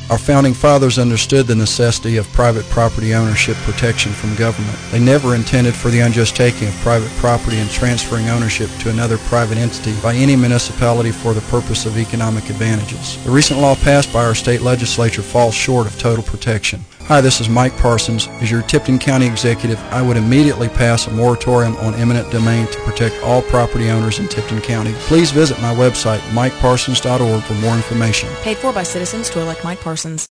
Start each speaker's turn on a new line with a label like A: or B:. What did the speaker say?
A: Our founding fathers understood the necessity of private property ownership protection from government. They never intended for the unjust taking of private property and transferring ownership to another private entity by any municipality for the purpose of economic advantages. The recent law passed by our state legislature falls short of total protection. Hi, this is Mike Parsons. As your Tipton County Executive, I would immediately pass a moratorium on eminent domain to protect all property owners in Tipton County. Please visit my website, mikeparsons.org, for more information.
B: Paid for by citizens to elect Mike Parsons.